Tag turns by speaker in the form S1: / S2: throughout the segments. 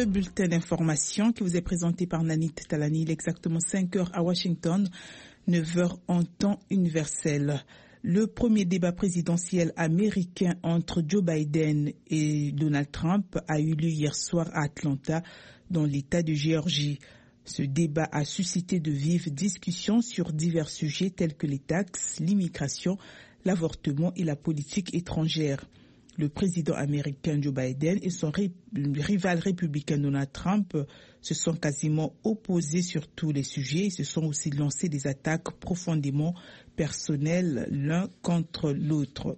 S1: ce bulletin d'information qui vous est présenté par Nanit Talani. Il est exactement 5 heures à Washington, 9 heures en temps universel. Le premier débat présidentiel américain entre Joe Biden et Donald Trump a eu lieu hier soir à Atlanta, dans l'État de Géorgie. Ce débat a suscité de vives discussions sur divers sujets tels que les taxes, l'immigration, l'avortement et la politique étrangère. Le président américain Joe Biden et son rival républicain Donald Trump se sont quasiment opposés sur tous les sujets et se sont aussi lancés des attaques profondément personnelles l'un contre l'autre.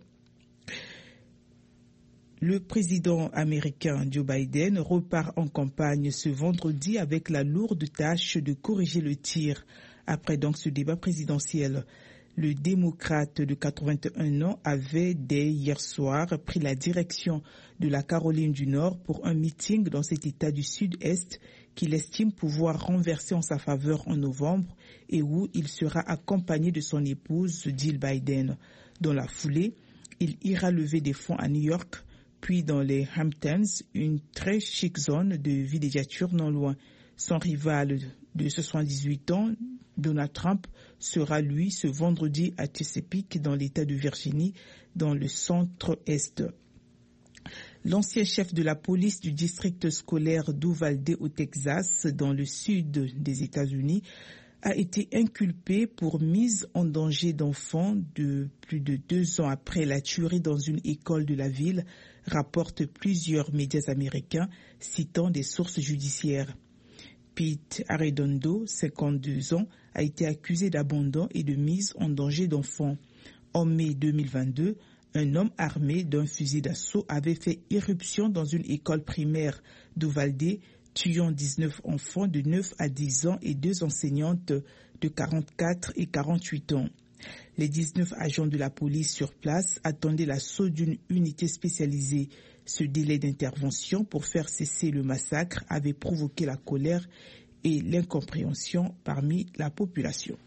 S1: Le président américain Joe Biden repart en campagne ce vendredi avec la lourde tâche de corriger le tir après donc ce débat présidentiel. Le démocrate de 81 ans avait dès hier soir pris la direction de la Caroline du Nord pour un meeting dans cet État du Sud-Est qu'il estime pouvoir renverser en sa faveur en novembre et où il sera accompagné de son épouse Jill Biden. Dans la foulée, il ira lever des fonds à New York, puis dans les Hamptons, une très chic zone de villégiature non loin. Son rival de 78 ans, Donald Trump, sera lui ce vendredi à Chesapeake dans l'État de Virginie, dans le centre-est. L'ancien chef de la police du district scolaire d'Uvalde au Texas, dans le sud des États-Unis, a été inculpé pour mise en danger d'enfants de plus de 2 ans après la tuerie dans une école de la ville, rapportent plusieurs médias américains citant des sources judiciaires. Pete Arredondo, 52 ans, a été accusé d'abandon et de mise en danger d'enfants. En mai 2022, un homme armé d'un fusil d'assaut avait fait irruption dans une école primaire d'Uvalde, tuant 19 enfants de 9 à 10 ans et 2 enseignantes de 44 et 48 ans. Les 19 agents de la police sur place attendaient l'assaut d'une unité spécialisée. Ce délai d'intervention pour faire cesser le massacre avait provoqué la colère et l'incompréhension parmi la population.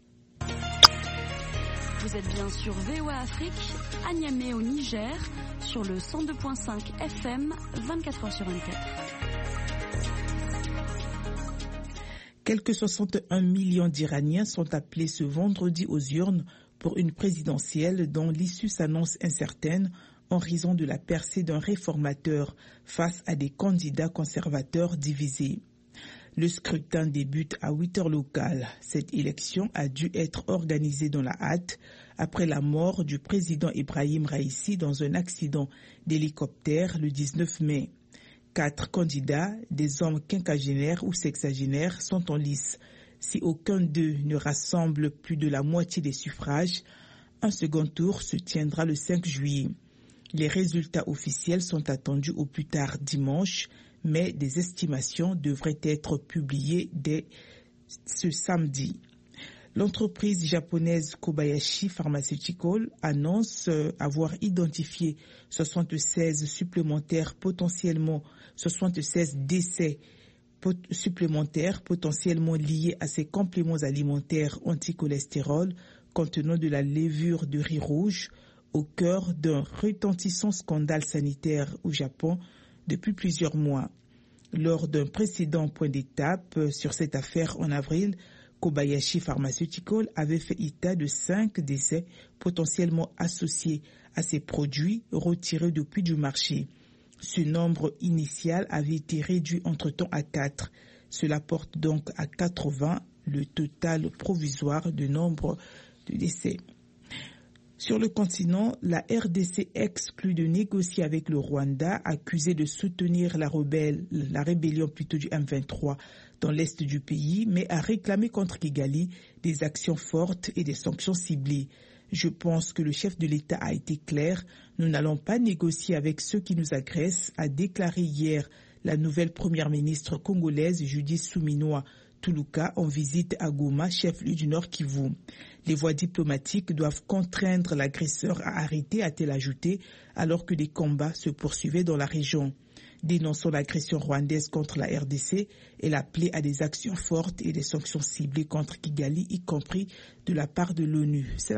S2: Vous êtes bien sur VOA Afrique, à Niamey au Niger, sur le 102.5 FM, 24h sur 24.
S1: Quelques 61 millions d'Iraniens sont appelés ce vendredi aux urnes pour une présidentielle dont l'issue s'annonce incertaine en raison de la percée d'un réformateur face à des candidats conservateurs divisés. Le scrutin débute à 8 heures locales. Cette élection a dû être organisée dans la hâte après la mort du président Ibrahim Raïssi dans un accident d'hélicoptère le 19 mai. 4 candidats, des hommes quinquagénaires ou sexagénaires, sont en lice. Si aucun d'eux ne rassemble plus de la moitié des suffrages, un second tour se tiendra le 5 juillet. Les résultats officiels sont attendus au plus tard dimanche, mais des estimations devraient être publiées dès ce samedi. L'entreprise japonaise Kobayashi Pharmaceutical annonce avoir identifié 76 décès supplémentaires potentiellement liés à ces compléments alimentaires anti-cholestérol contenant de la levure de riz rouge au cœur d'un retentissant scandale sanitaire au Japon depuis plusieurs mois. Lors d'un précédent point d'étape sur cette affaire en avril, Kobayashi Pharmaceutical avait fait état de 5 décès potentiellement associés à ces produits retirés depuis du marché. Ce nombre initial avait été réduit entre-temps à 4. Cela porte donc à 80 le total provisoire de nombre de décès. Sur le continent, la RDC exclut de négocier avec le Rwanda, accusé de soutenir la rébellion du M23 dans l'est du pays, mais a réclamé contre Kigali des actions fortes et des sanctions ciblées. Je pense que le chef de l'État a été clair. Nous n'allons pas négocier avec ceux qui nous agressent, a déclaré hier la nouvelle première ministre congolaise Judith Suminwa Tuluka en visite à Goma, chef-lieu du Nord Kivu. Les voies diplomatiques doivent contraindre l'agresseur à arrêter, a-t-elle ajouté, alors que des combats se poursuivaient dans la région. Dénonçant l'agression rwandaise contre la RDC, elle a appelé à des actions fortes et des sanctions ciblées contre Kigali, y compris de la part de l'ONU.